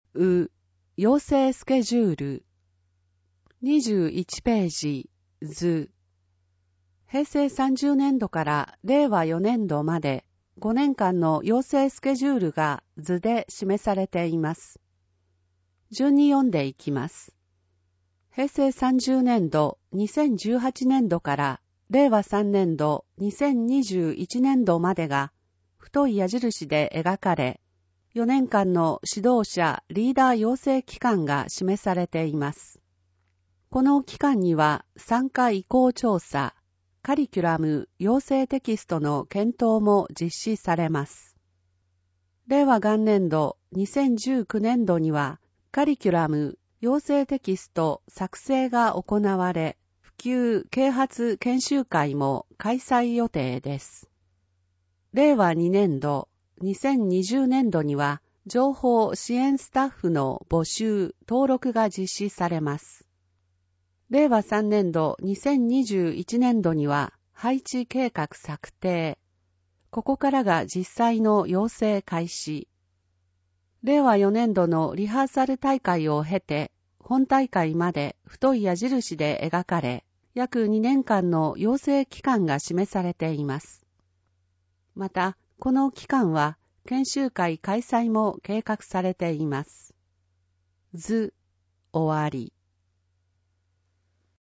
養成スケジュール。21ページ、図。平成30年度から令和4年度まで5年間の養成スケジュールが図で示されています。順に読んでいきます。平成30年度、2018年度から令和3年度、2021年度までが太い矢印で描かれ、4年間の指導者・リーダー養成期間が示されています。この期間には参加意向調査、カリキュラム・養成テキストの検討も実施されます。令和元年度2019年度にはカリキュラム・養成テキスト作成が行われ、普及啓発研修会も開催予定です。令和2年度2020年度には情報支援スタッフの募集・登録が実施されます。令和3年度2021年度には配置計画策定。ここからが実際の養成開始。令和4年度のリハーサル大会を経て、本大会まで太い矢印で描かれ、約2年間の養成期間が示されています。また、この期間は研修会開催も計画されています。図、終わり。